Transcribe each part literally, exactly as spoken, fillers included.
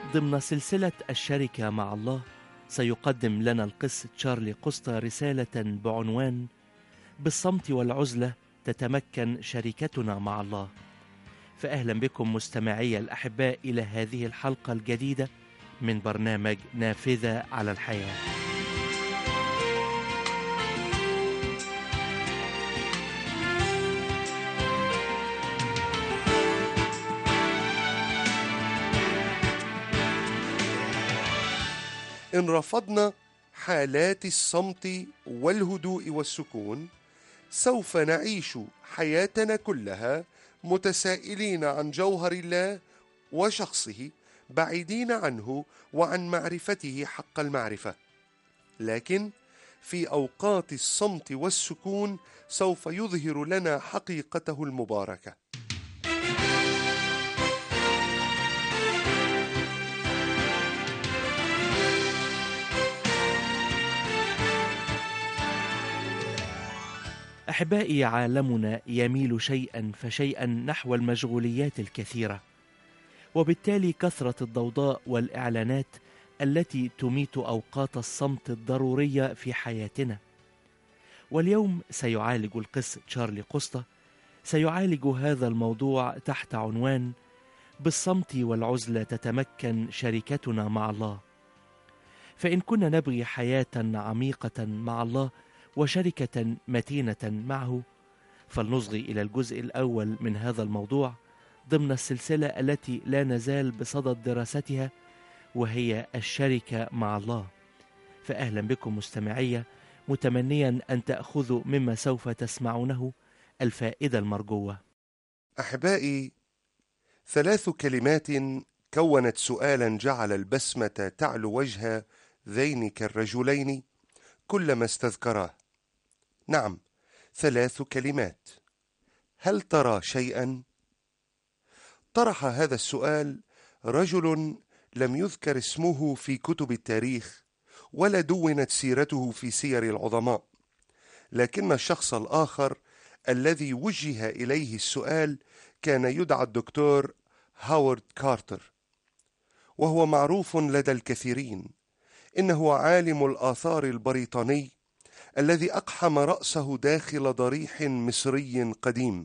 ضمن سلسلة الشركة مع الله، سيقدم لنا القس تشارلي قسطى رسالة بعنوان بالصمت والعزلة تتمكن شركتنا مع الله. فأهلا بكم مستمعي الأحباء إلى هذه الحلقة الجديدة من برنامج نافذة على الحياة. إن رفضنا حالات الصمت والهدوء والسكون، سوف نعيش حياتنا كلها متسائلين عن جوهر الله وشخصه، بعيدين عنه وعن معرفته حق المعرفة. لكن في أوقات الصمت والسكون سوف يظهر لنا حقيقته المباركة. أحبائي، عالمنا يميل شيئا فشيئا نحو المشغوليات الكثيرة، وبالتالي كثرة الضوضاء والإعلانات التي تميت أوقات الصمت الضرورية في حياتنا. واليوم سيعالج القس تشارلي قسطى سيعالج هذا الموضوع تحت عنوان بالصمت والعزلة تتمكن شركتنا مع الله. فإن كنا نبغي حياة عميقة مع الله وشركة متينة معه، فلنصغي إلى الجزء الأول من هذا الموضوع ضمن السلسلة التي لا نزال بصدد دراستها، وهي الشركة مع الله. فأهلا بكم مستمعية، متمنيا أن تأخذوا مما سوف تسمعونه الفائدة المرجوة. أحبائي، ثلاث كلمات كونت سؤالا جعل البسمة تعلو وجه ذينك الرجلين كلما استذكراه. نعم، ثلاث كلمات. هل ترى شيئا؟ طرح هذا السؤال رجل لم يذكر اسمه في كتب التاريخ ولا دونت سيرته في سير العظماء، لكن الشخص الآخر الذي وجه إليه السؤال كان يدعى الدكتور هاورد كارتر، وهو معروف لدى الكثيرين. إنه عالم الآثار البريطاني الذي أقحم رأسه داخل ضريح مصري قديم.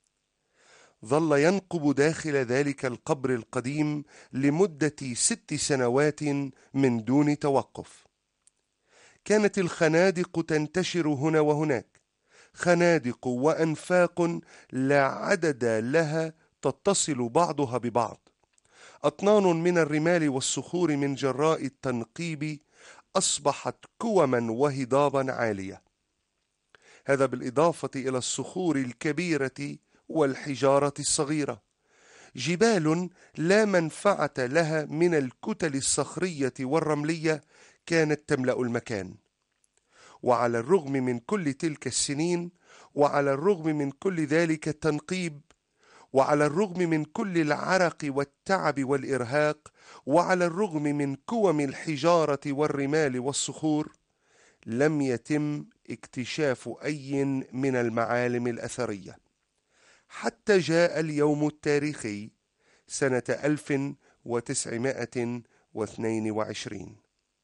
ظل ينقب داخل ذلك القبر القديم لمدة ست سنوات من دون توقف. كانت الخنادق تنتشر هنا وهناك، خنادق وأنفاق لا عدد لها تتصل بعضها ببعض. أطنان من الرمال والصخور من جراء التنقيب أصبحت كوما وهضابا عالية. هذا بالإضافة إلى الصخور الكبيرة والحجارة الصغيرة، جبال لا منفعة لها من الكتل الصخرية والرملية كانت تملأ المكان. وعلى الرغم من كل تلك السنين، وعلى الرغم من كل ذلك التنقيب، وعلى الرغم من كل العرق والتعب والإرهاق، وعلى الرغم من كوم الحجارة والرمال والصخور، لم يتم اكتشاف أي من المعالم الأثرية حتى جاء اليوم التاريخي سنة ألف وتسعمائة واثنين وعشرين.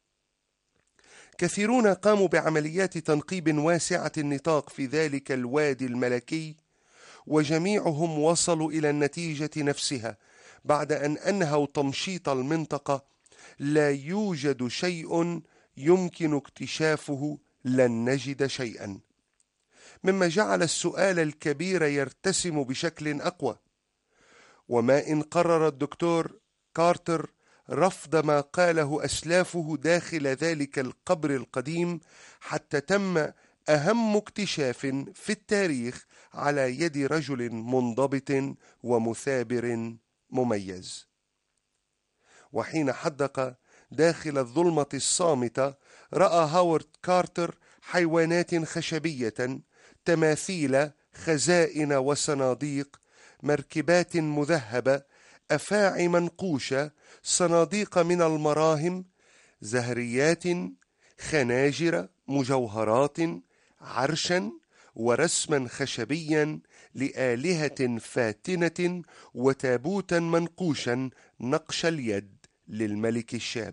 كثيرون قاموا بعمليات تنقيب واسعة النطاق في ذلك الوادي الملكي، وجميعهم وصلوا إلى النتيجة نفسها بعد أن أنهوا تمشيط المنطقة: لا يوجد شيء يمكن اكتشافه، لن نجد شيئا. مما جعل السؤال الكبير يرتسم بشكل أقوى. وما إن قرر الدكتور كارتر رفض ما قاله أسلافه داخل ذلك القبر القديم حتى تم أهم اكتشاف في التاريخ على يد رجل منضبط ومثابر مميز. وحين حدق داخل الظلمة الصامتة، رأى هاورد كارتر حيوانات خشبية، تماثيل، خزائن وصناديق، مركبات مذهبة، أفاعي منقوشة، صناديق من المراهم، زهريات، خناجر، مجوهرات، عرشا ورسما خشبيا لآلهة فاتنة، وتابوتا منقوشا نقش اليد للملك الشاب.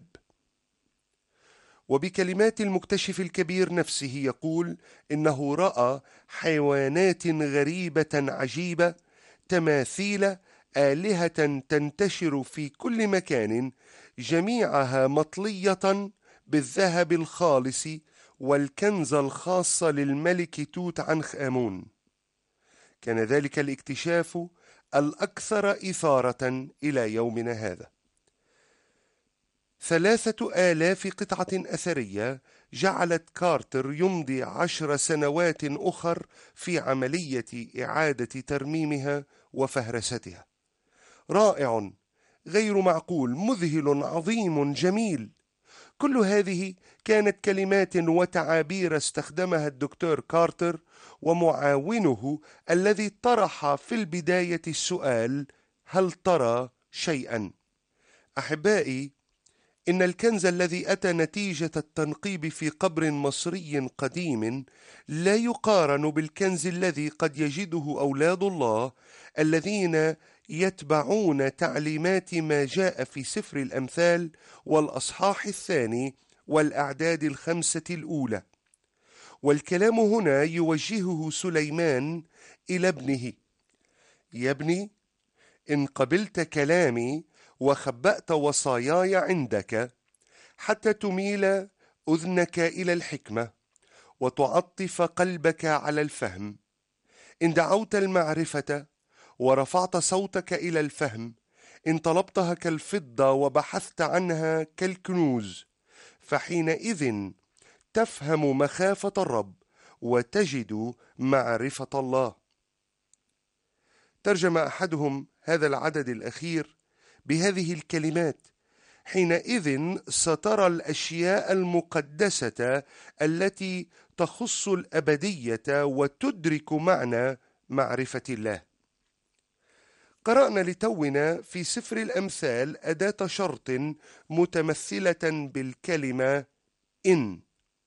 وبكلمات المكتشف الكبير نفسه يقول إنه رأى حيوانات غريبة عجيبة، تماثيل آلهة تنتشر في كل مكان، جميعها مطلية بالذهب الخالص والكنز الخاص للملك توت عنخ آمون. كان ذلك الاكتشاف الأكثر إثارة إلى يومنا هذا. ثلاثة آلاف قطعة أثرية جعلت كارتر يمضي عشر سنوات أخر في عملية إعادة ترميمها وفهرستها. رائع، غير معقول، مذهل، عظيم، جميل. كل هذه كانت كلمات وتعابير استخدمها الدكتور كارتر ومعاونه الذي طرح في البداية السؤال: هل ترى شيئا؟ أحبائي، إن الكنز الذي أتى نتيجة التنقيب في قبر مصري قديم لا يقارن بالكنز الذي قد يجده أولاد الله الذين يتبعون تعليمات ما جاء في سفر الأمثال والأصحاح الثاني والأعداد الخمسة الأولى. والكلام هنا يوجهه سليمان إلى ابنه: يا ابني، إن قبلت كلامي وخبأت وصاياي عندك حتى تميل أذنك إلى الحكمة وتعطف قلبك على الفهم، إن دعوت المعرفة ورفعت صوتك إلى الفهم، إن طلبتها كالفضة وبحثت عنها كالكنوز، فحينئذ تفهم مخافة الرب وتجد معرفة الله. ترجم أحدهم هذا العدد الأخير بهذه الكلمات: حينئذ سترى الأشياء المقدسة التي تخص الأبدية وتدرك معنى معرفة الله. قرأنا لتونا في سفر الأمثال أداة شرط متمثلة بالكلمة إن.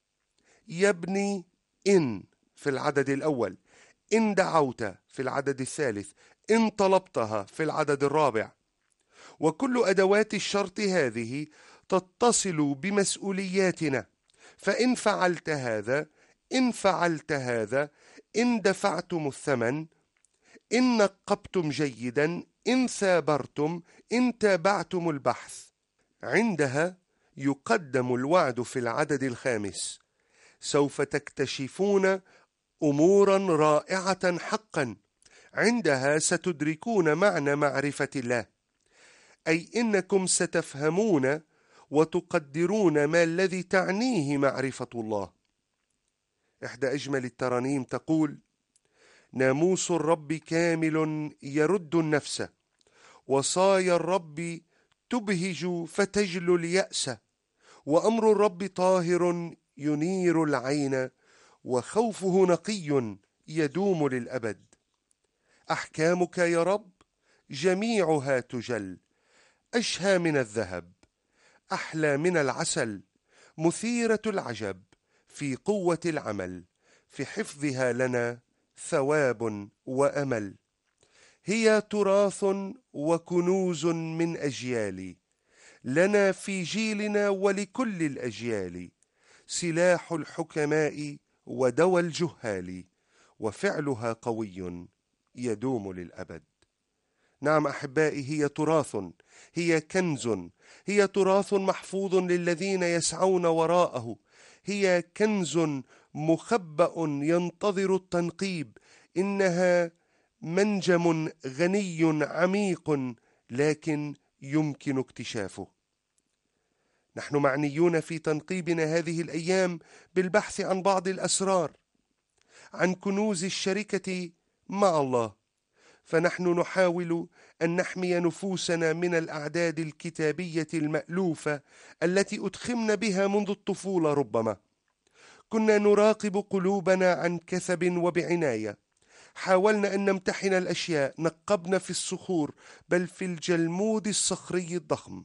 يبني إن في العدد الأول، إن دعوت في العدد الثالث، إن طلبتها في العدد الرابع. وكل أدوات الشرط هذه تتصل بمسؤولياتنا، فإن فعلت هذا، إن فعلت هذا، إن دفعتم الثمن، إن نقبتم جيدا، إن ثابرتم، إن تابعتم البحث. عندها يقدم الوعد في العدد الخامس: سوف تكتشفون أمورا رائعة حقا، عندها ستدركون معنى معرفة الله، أي إنكم ستفهمون وتقدرون ما الذي تعنيه معرفة الله. إحدى أجمل الترانيم تقول: ناموس الرب كامل يرد النفس، وصايا الرب تبهج فتجلو اليأس، وأمر الرب طاهر ينير العين، وخوفه نقي يدوم للأبد. أحكامك يا رب جميعها تجل، أشهى من الذهب، أحلى من العسل، مثيرة العجب في قوة العمل، في حفظها لنا ثواب وأمل. هي تراث وكنوز من أجيال، لنا في جيلنا ولكل الأجيال، سلاح الحكماء ودوى الجهال، وفعلها قوي يدوم للأبد. نعم أحبائي، هي تراث، هي كنز، هي تراث محفوظ للذين يسعون وراءه، هي كنز مخبأ ينتظر التنقيب. إنها منجم غني عميق لكن يمكن اكتشافه. نحن معنيون في تنقيبنا هذه الأيام بالبحث عن بعض الأسرار، عن كنوز الشركة مع الله، فنحن نحاول أن نحمي نفوسنا من الأعداد الكتابية المألوفة التي أدخمنا بها منذ الطفولة. ربما كنا نراقب قلوبنا عن كثب وبعناية، حاولنا أن نمتحن الأشياء، نقبنا في الصخور بل في الجلمود الصخري الضخم.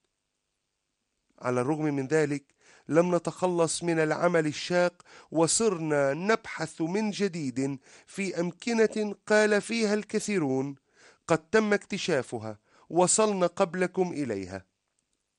على الرغم من ذلك لم نتخلص من العمل الشاق، وصرنا نبحث من جديد في أمكنة قال فيها الكثيرون: قد تم اكتشافها، وصلنا قبلكم إليها.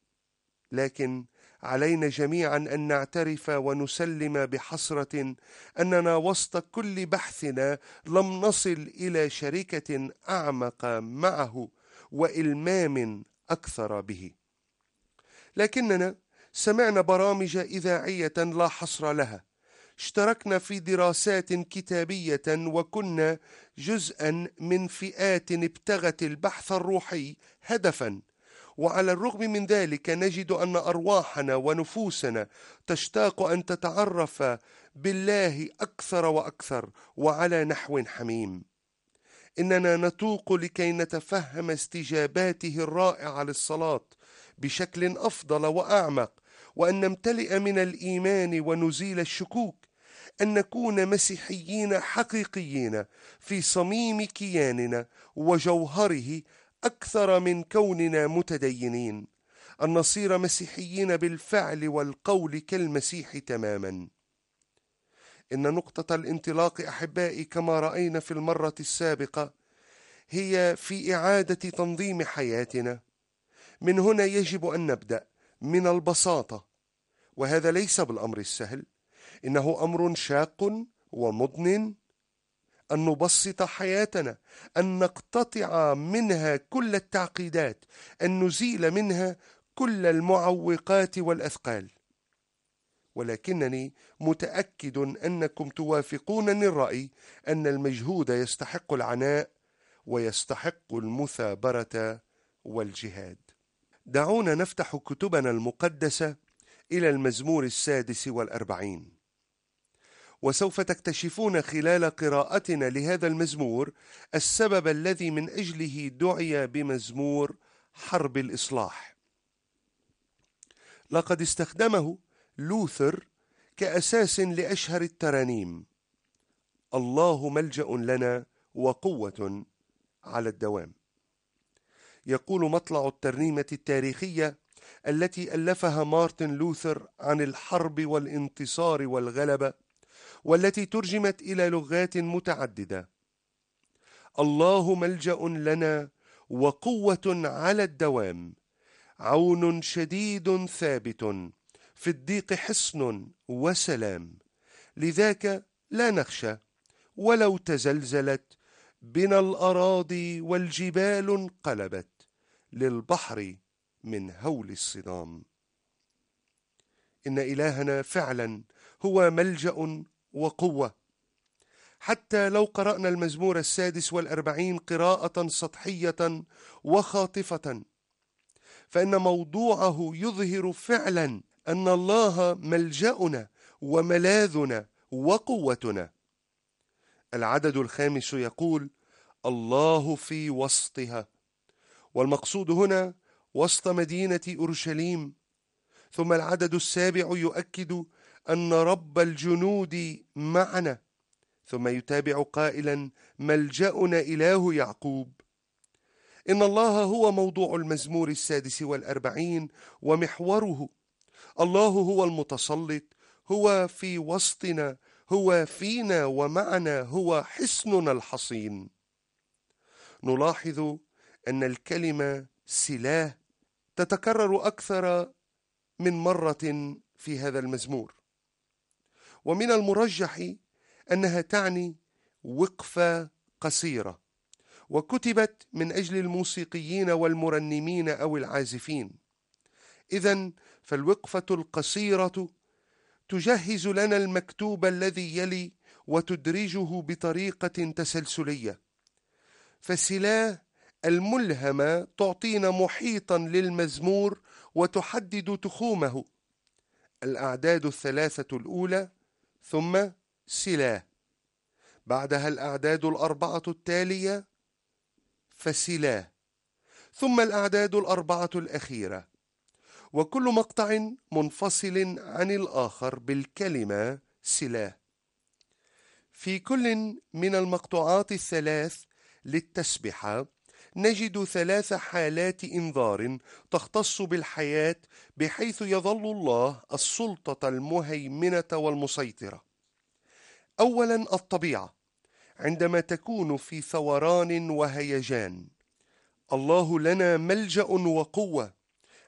لكن علينا جميعا أن نعترف ونسلم بحسرة أننا وسط كل بحثنا لم نصل إلى شركة أعمق معه وإلمام أكثر به. لكننا سمعنا برامج إذاعية لا حصر لها، اشتركنا في دراسات كتابية، وكنا جزءا من فئات ابتغت البحث الروحي هدفا. وعلى الرغم من ذلك نجد أن أرواحنا ونفوسنا تشتاق أن تتعرف بالله أكثر وأكثر وعلى نحو حميم. إننا نتوق لكي نتفهم استجاباته الرائعة للصلاة بشكل أفضل وأعمق، وأن نمتلئ من الإيمان ونزيل الشكوك، أن نكون مسيحيين حقيقيين في صميم كياننا وجوهره أكثر من كوننا متدينين، أن نصير مسيحيين بالفعل والقول كالمسيح تماما. إن نقطة الانطلاق أحبائي كما رأينا في المرة السابقة هي في إعادة تنظيم حياتنا. من هنا يجب أن نبدأ من البساطة، وهذا ليس بالأمر السهل، إنه أمر شاق ومضن أن نبسط حياتنا، أن نقتطع منها كل التعقيدات، أن نزيل منها كل المعوقات والأثقال. ولكنني متأكد أنكم توافقونني الرأي أن المجهود يستحق العناء ويستحق المثابرة والجهاد. دعونا نفتح كتبنا المقدسة إلى المزمور السادس والأربعين، وسوف تكتشفون خلال قراءتنا لهذا المزمور السبب الذي من أجله دعي بمزمور حرب الإصلاح. لقد استخدمه لوثر كأساس لأشهر الترانيم: الله ملجأ لنا وقوة على الدوام. يقول مطلع الترنيمة التاريخية التي ألفها مارتن لوثر عن الحرب والانتصار والغلبة، والتي ترجمت إلى لغات متعددة: الله ملجأ لنا وقوة على الدوام، عون شديد ثابت، في الضيق حصن وسلام، لذاك لا نخشى ولو تزلزلت بنا الأراضي والجبال انقلبت، للبحر من هول الصدام. إن إلهنا فعلا هو ملجأ وقوة. حتى لو قرأنا المزمور السادس والأربعين قراءة سطحية وخاطفة، فإن موضوعه يظهر فعلا أن الله ملجأنا وملاذنا وقوتنا. العدد الخامس يقول: الله في وسطها، والمقصود هنا وسط مدينة أورشليم. ثم العدد السابع يؤكد أن رب الجنود معنا، ثم يتابع قائلا: ملجأنا إله يعقوب. إن الله هو موضوع المزمور السادس والأربعين ومحوره. الله هو المتسلط، هو في وسطنا، هو فينا ومعنا، هو حصننا الحصين. نلاحظ أن الكلمة سلاح تتكرر أكثر من مرة في هذا المزمور، ومن المرجح أنها تعني وقفة قصيرة، وكتبت من أجل الموسيقيين والمرنمين أو العازفين. إذن فالوقفة القصيرة تجهز لنا المكتوب الذي يلي وتدرجه بطريقة تسلسلية. فالسلاح الملهمة تعطينا محيطا للمزمور وتحدد تخومه: الأعداد الثلاثة الأولى، ثم سلاح، بعدها الأعداد الأربعة التالية فسلاح، ثم الأعداد الأربعة الأخيرة، وكل مقطع منفصل عن الآخر بالكلمة سلاح. في كل من المقطوعات الثلاث للتسبحة نجد ثلاث حالات إنذار تختص بالحياة، بحيث يظل الله السلطة المهيمنة والمسيطرة. أولا الطبيعة، عندما تكون في ثوران وهيجان. الله لنا ملجأ وقوة،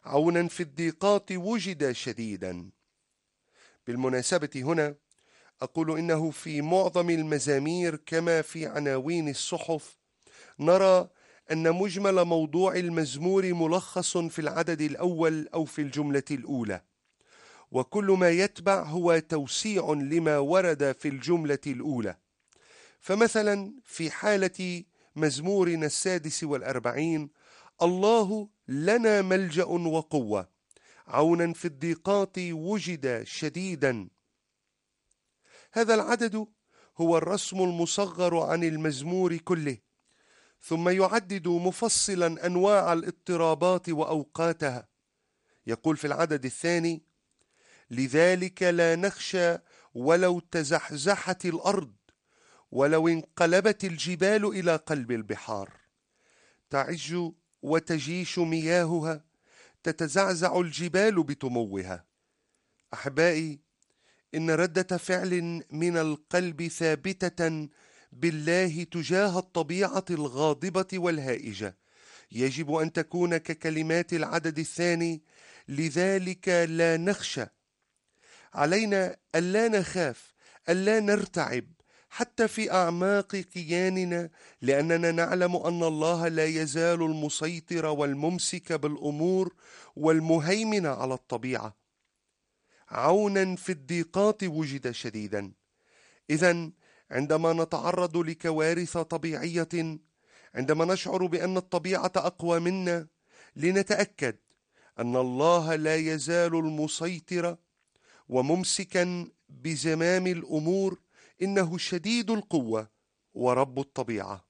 عونا في الضيقات وجد شديدا. بالمناسبة هنا أقول إنه في معظم المزامير كما في عناوين الصحف نرى أن مجمل موضوع المزمور ملخص في العدد الأول أو في الجملة الأولى، وكل ما يتبع هو توسيع لما ورد في الجملة الأولى. فمثلا في حالة مزمورنا السادس والأربعين: الله لنا ملجأ وقوة، عونا في الضيقات وجد شديدا. هذا العدد هو الرسم المصغر عن المزمور كله، ثم يعدد مفصلا أنواع الاضطرابات وأوقاتها. يقول في العدد الثاني: لذلك لا نخشى ولو تزحزحت الأرض، ولو انقلبت الجبال إلى قلب البحار، تعج وتجيش مياهها، تتزعزع الجبال بتموها. أحبائي، إن ردة فعل من القلب ثابتة بالله تجاه الطبيعة الغاضبة والهائجة يجب أن تكون ككلمات العدد الثاني: لذلك لا نخشى. علينا ألا نخاف، ألا نرتعب حتى في أعماق كياننا، لأننا نعلم أن الله لا يزال المسيطر والممسك بالأمور والمهيمن على الطبيعة. عونا في الضيقات وجد شديدا. إذن عندما نتعرض لكوارث طبيعية، عندما نشعر بأن الطبيعة أقوى منا، لنتأكد أن الله لا يزال المسيطر وممسكا بزمام الأمور، إنه شديد القوة ورب الطبيعة.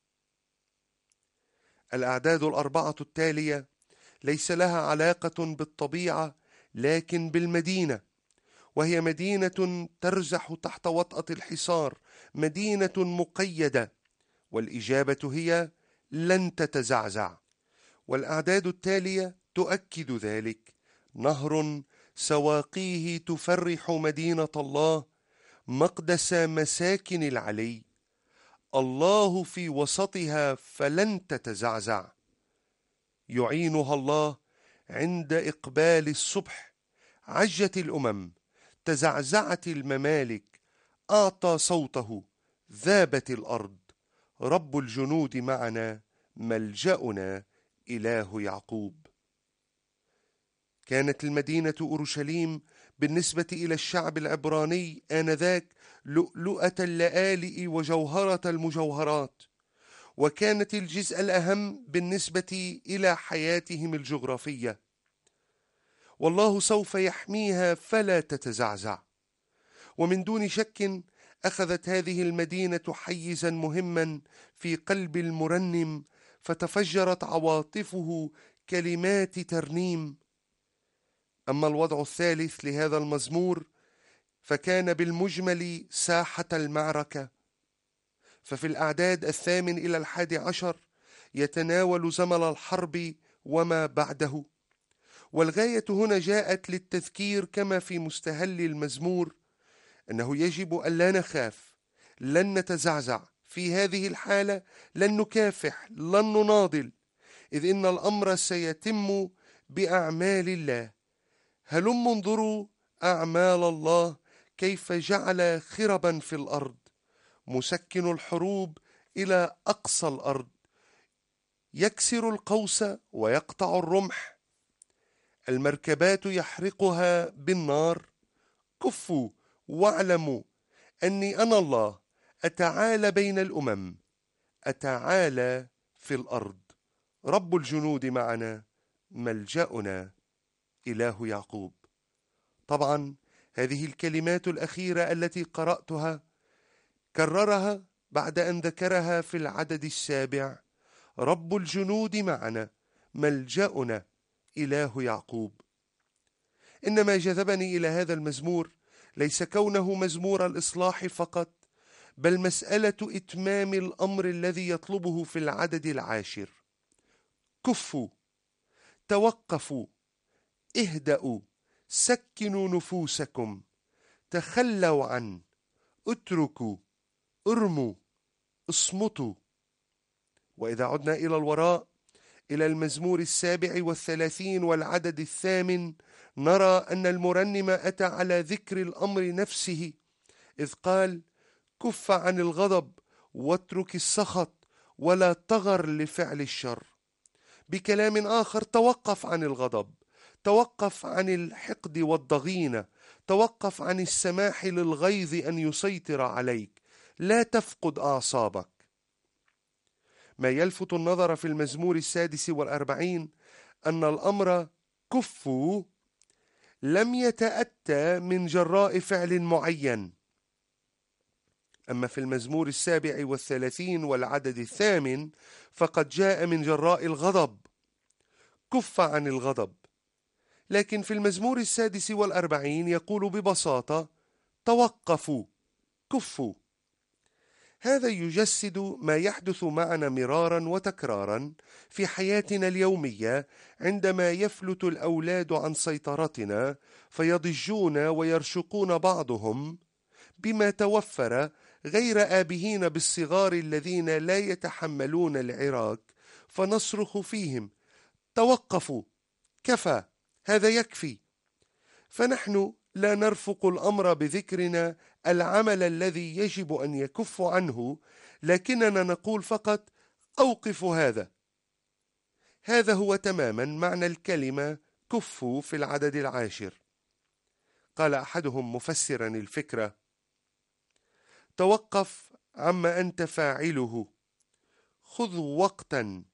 الأعداد الأربعة التالية ليس لها علاقة بالطبيعة لكن بالمدينة، وهي مدينة ترزح تحت وطأة الحصار، مدينة مقيدة، والإجابة هي لن تتزعزع. والأعداد التالية تؤكد ذلك: نهر سواقيه تفرح مدينة الله، مقدس مساكن العلي، الله في وسطها فلن تتزعزع. يعينها الله عند إقبال الصبح، عجت الأمم، تزعزعت الممالك، أعطى صوته، ذابت الأرض، رب الجنود معنا، ملجأنا إله يعقوب. كانت المدينة أورشليم بالنسبة إلى الشعب العبراني آنذاك لؤلؤة اللآلئ وجوهرة المجوهرات، وكانت الجزء الأهم بالنسبة إلى حياتهم الجغرافية، والله سوف يحميها فلا تتزعزع. ومن دون شك أخذت هذه المدينة حيزا مهما في قلب المرنم، فتفجرت عواطفه كلمات ترنيم. أما الوضع الثالث لهذا المزمور فكان بالمجمل ساحة المعركة، ففي الأعداد الثامن إلى الحادي عشر يتناول زمن الحرب وما بعده، والغاية هنا جاءت للتذكير كما في مستهل المزمور أنه يجب أن لا نخاف، لن نتزعزع في هذه الحالة، لن نكافح، لن نناضل، إذ إن الأمر سيتم بأعمال الله. هلم انظروا أعمال الله كيف جعل خربا في الأرض، مسكن الحروب إلى أقصى الأرض، يكسر القوس ويقطع الرمح، المركبات يحرقها بالنار. كفوا واعلموا أني أنا الله، أتعالى بين الأمم، أتعالى في الأرض، رب الجنود معنا، ملجأنا إله يعقوب. طبعا هذه الكلمات الأخيرة التي قرأتها كررها بعد أن ذكرها في العدد السابع: رب الجنود معنا، ملجأنا إله يعقوب. إنما جذبني إلى هذا المزمور ليس كونه مزمور الإصلاح فقط، بل مسألة إتمام الأمر الذي يطلبه في العدد العاشر: كفوا، توقفوا، اهدأوا، سكنوا نفوسكم، تخلوا عن، اتركوا، ارموا، اصمتوا. وإذا عدنا إلى الوراء إلى المزمور السابع والثلاثين والعدد الثامن نرى أن المرنم أتى على ذكر الأمر نفسه، إذ قال: كف عن الغضب واترك السخط ولا تغر لفعل الشر. بكلام آخر، توقف عن الغضب، توقف عن الحقد والضغينة، توقف عن السماح للغيظ أن يسيطر عليك، لا تفقد أعصابك. ما يلفت النظر في المزمور السادس والأربعين أن الأمر كفوا لم يتأتى من جراء فعل معين، أما في المزمور السابع والثلاثين والعدد الثامن فقد جاء من جراء الغضب، كف عن الغضب. لكن في المزمور السادس والأربعين يقول ببساطة: توقفوا، كفوا. هذا يجسد ما يحدث معنا مرارا وتكرارا في حياتنا اليومية، عندما يفلت الأولاد عن سيطرتنا فيضجون ويرشقون بعضهم بما توفر، غير آبهين بالصغار الذين لا يتحملون العراك، فنصرخ فيهم: توقفوا، كفى، هذا يكفي. فنحن لا نرفق الأمر بذكرنا العمل الذي يجب أن يكف عنه، لكننا نقول فقط: أوقفوا هذا. هذا هو تماما معنى الكلمة كفوا في العدد العاشر. قال أحدهم مفسرا الفكرة: توقف عما أنت فاعله، خذ وقتا،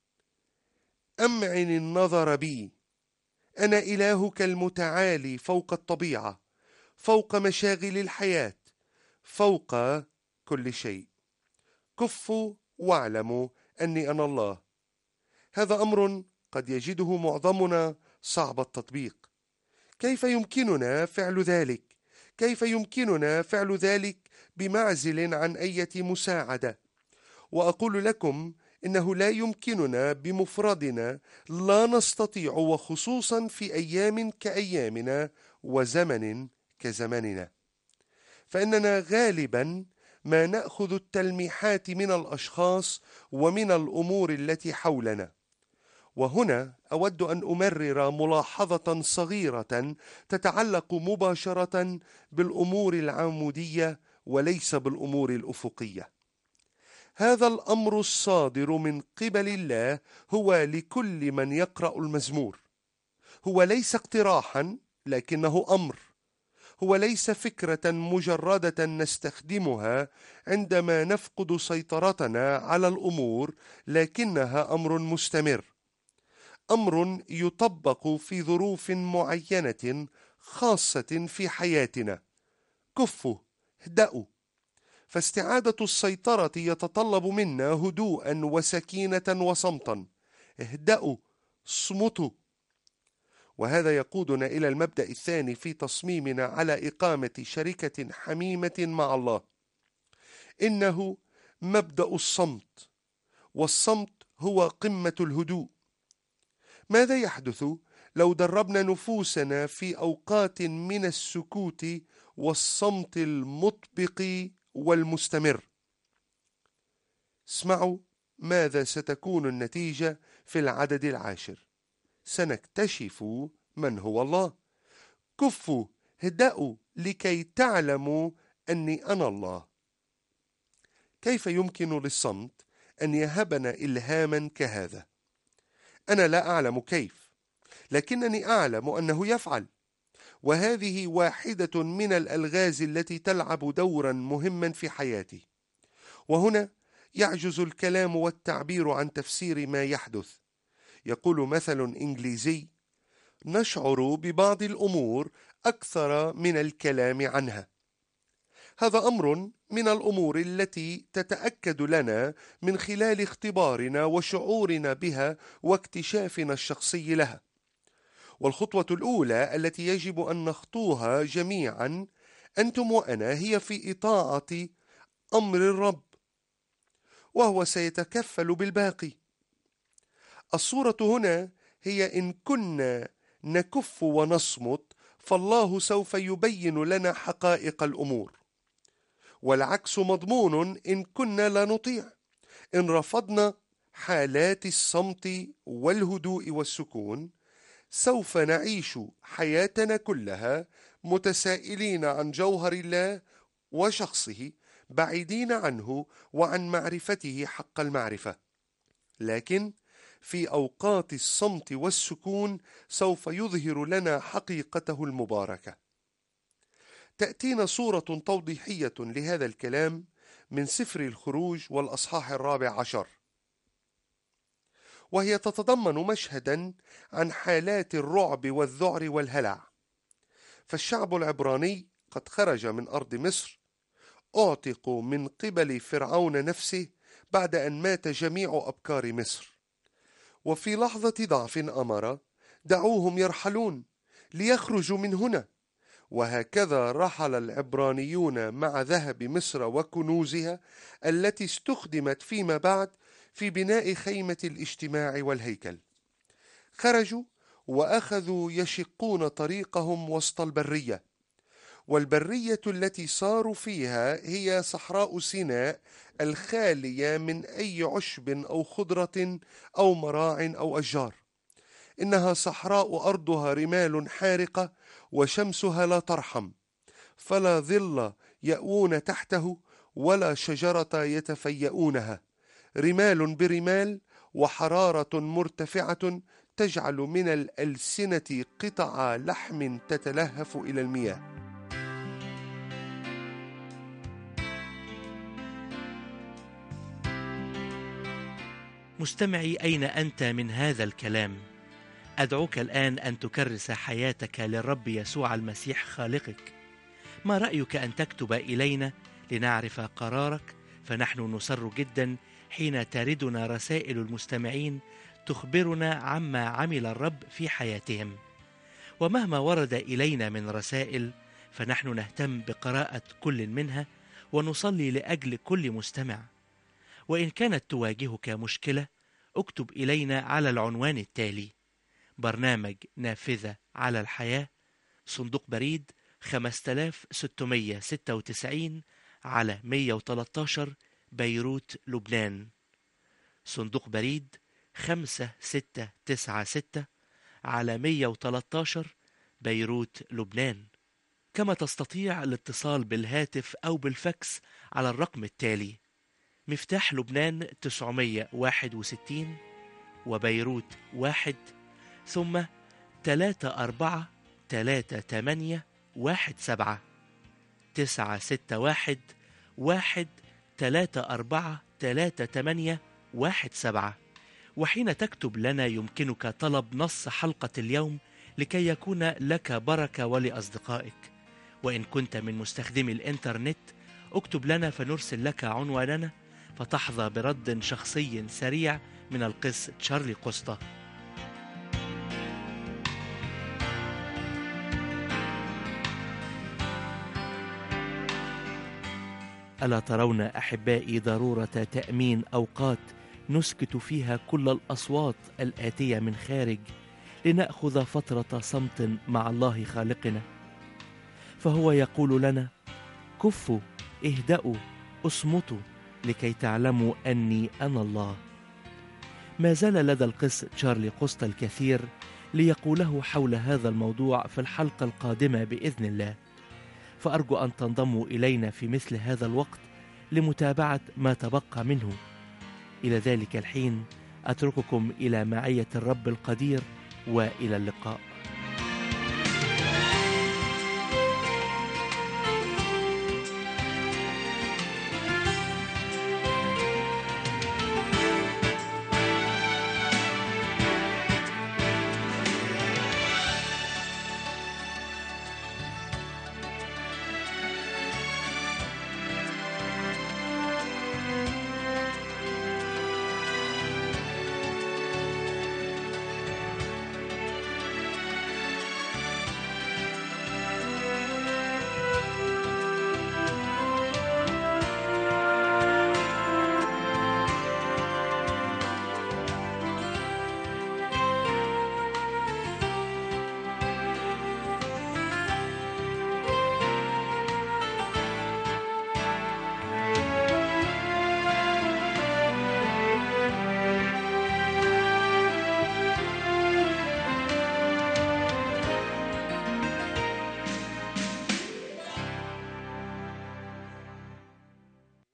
أمعن النظر بي، أنا إلهك المتعالي فوق الطبيعة، فوق مشاغل الحياة، فوق كل شيء. كفوا واعلموا أني أنا الله. هذا أمر قد يجده معظمنا صعب التطبيق. كيف يمكننا فعل ذلك؟ كيف يمكننا فعل ذلك بمعزل عن أي مساعدة؟ وأقول لكم إنه لا يمكننا بمفردنا، لا نستطيع، وخصوصا في أيام كأيامنا وزمن كزمننا، فإننا غالبا ما نأخذ التلميحات من الأشخاص ومن الأمور التي حولنا. وهنا أود أن أمرر ملاحظة صغيرة تتعلق مباشرة بالأمور العمودية وليس بالأمور الأفقية. هذا الأمر الصادر من قبل الله هو لكل من يقرأ المزمور. هو ليس اقتراحا، لكنه أمر. هو ليس فكرة مجردة نستخدمها عندما نفقد سيطرتنا على الأمور، لكنها أمر مستمر، أمر يطبق في ظروف معينة خاصة في حياتنا. كفوا، اهدأوا. فاستعادة السيطرة يتطلب منا هدوءا وسكينة وصمتا. اهدأوا، صمتوا. وهذا يقودنا إلى المبدأ الثاني في تصميمنا على إقامة شركة حميمة مع الله، إنه مبدأ الصمت. والصمت هو قمة الهدوء. ماذا يحدث لو دربنا نفوسنا في أوقات من السكوت والصمت المطبق والمستمر؟ اسمعوا ماذا ستكون النتيجة في العدد العاشر. سنكتشف من هو الله. كفوا، اهدأوا لكي تعلموا أني أنا الله. كيف يمكن للصمت أن يهبنا إلهاما كهذا؟ أنا لا أعلم كيف، لكنني أعلم أنه يفعل. وهذه واحدة من الألغاز التي تلعب دورا مهما في حياتي. وهنا يعجز الكلام والتعبير عن تفسير ما يحدث. يقول مثل إنجليزي: نشعر ببعض الأمور أكثر من الكلام عنها. هذا أمر من الأمور التي تتأكد لنا من خلال اختبارنا وشعورنا بها واكتشافنا الشخصي لها. والخطوة الأولى التي يجب أن نخطوها جميعا أنتم وأنا هي في إطاعة أمر الرب، وهو سيتكفل بالباقي. الصورة هنا هي إن كنا نكف ونصمت فالله سوف يبين لنا حقائق الأمور، والعكس مضمون إن كنا لا نطيع. إن رفضنا حالات الصمت والهدوء والسكون، سوف نعيش حياتنا كلها متسائلين عن جوهر الله وشخصه، بعيدين عنه وعن معرفته حق المعرفة. لكن في أوقات الصمت والسكون سوف يظهر لنا حقيقته المباركة. تأتينا صورة توضيحية لهذا الكلام من سفر الخروج والأصحاح الرابع عشر، وهي تتضمن مشهدا عن حالات الرعب والذعر والهلع. فالشعب العبراني قد خرج من أرض مصر، أعتقوا من قبل فرعون نفسه بعد أن مات جميع أبكار مصر، وفي لحظة ضعف أمر دعوهم يرحلون ليخرجوا من هنا. وهكذا رحل العبرانيون مع ذهب مصر وكنوزها التي استخدمت فيما بعد في بناء خيمة الاجتماع والهيكل. خرجوا وأخذوا يشقون طريقهم وسط البرية، والبرية التي صاروا فيها هي صحراء سيناء الخالية من أي عشب أو خضرة أو مراع أو أشجار. إنها صحراء أرضها رمال حارقة وشمسها لا ترحم، فلا ظل يأوون تحته ولا شجرة يتفيئونها، رمال برمال وحرارة مرتفعة تجعل من الألسنة قطع لحم تتلهف إلى المياه. مستمعي، أين أنت من هذا الكلام؟ أدعوك الآن أن تكرس حياتك للرب يسوع المسيح خالقك. ما رأيك أن تكتب إلينا لنعرف قرارك؟ فنحن نسر جدا حين تردنا رسائل المستمعين تخبرنا عما عمل الرب في حياتهم. ومهما ورد إلينا من رسائل فنحن نهتم بقراءة كل منها ونصلي لأجل كل مستمع. وإن كانت تواجهك مشكلة اكتب إلينا على العنوان التالي: برنامج نافذة على الحياة، صندوق بريد خمسة آلاف وستمائة وستة وتسعين على مئة وثلاثة عشر بيروت لبنان. صندوق بريد خمسة ستة تسعة ستة على مئة وثلاثة عشر بيروت لبنان. كما تستطيع الاتصال بالهاتف أو بالفاكس على الرقم التالي: مفتاح لبنان تسعمائة وواحد وستين وبيروت واحد، ثم ثلاثة أربعة ثلاثة ثمانية واحد سبعة تسعة ستة واحد واحد ثلاثة أربعة ثلاثة ثمانية واحد سبعة. وحين تكتب لنا يمكنك طلب نص حلقة اليوم لكي يكون لك بركة ولأصدقائك. وإن كنت من مستخدمي الإنترنت اكتب لنا فنرسل لك عنواننا، فتحظى برد شخصي سريع من القس تشارلي قسطة. ألا ترون أحبائي ضرورة تأمين أوقات نسكت فيها كل الأصوات الآتية من خارج لنأخذ فترة صمت مع الله خالقنا؟ فهو يقول لنا: كفوا، اهدأوا، اصمتوا لكي تعلموا أني أنا الله. ما زال لدى القس تشارلي قسطة الكثير ليقوله حول هذا الموضوع في الحلقة القادمة بإذن الله، فأرجو أن تنضموا إلينا في مثل هذا الوقت لمتابعة ما تبقى منه. إلى ذلك الحين أترككم إلى معية الرب القدير، وإلى اللقاء.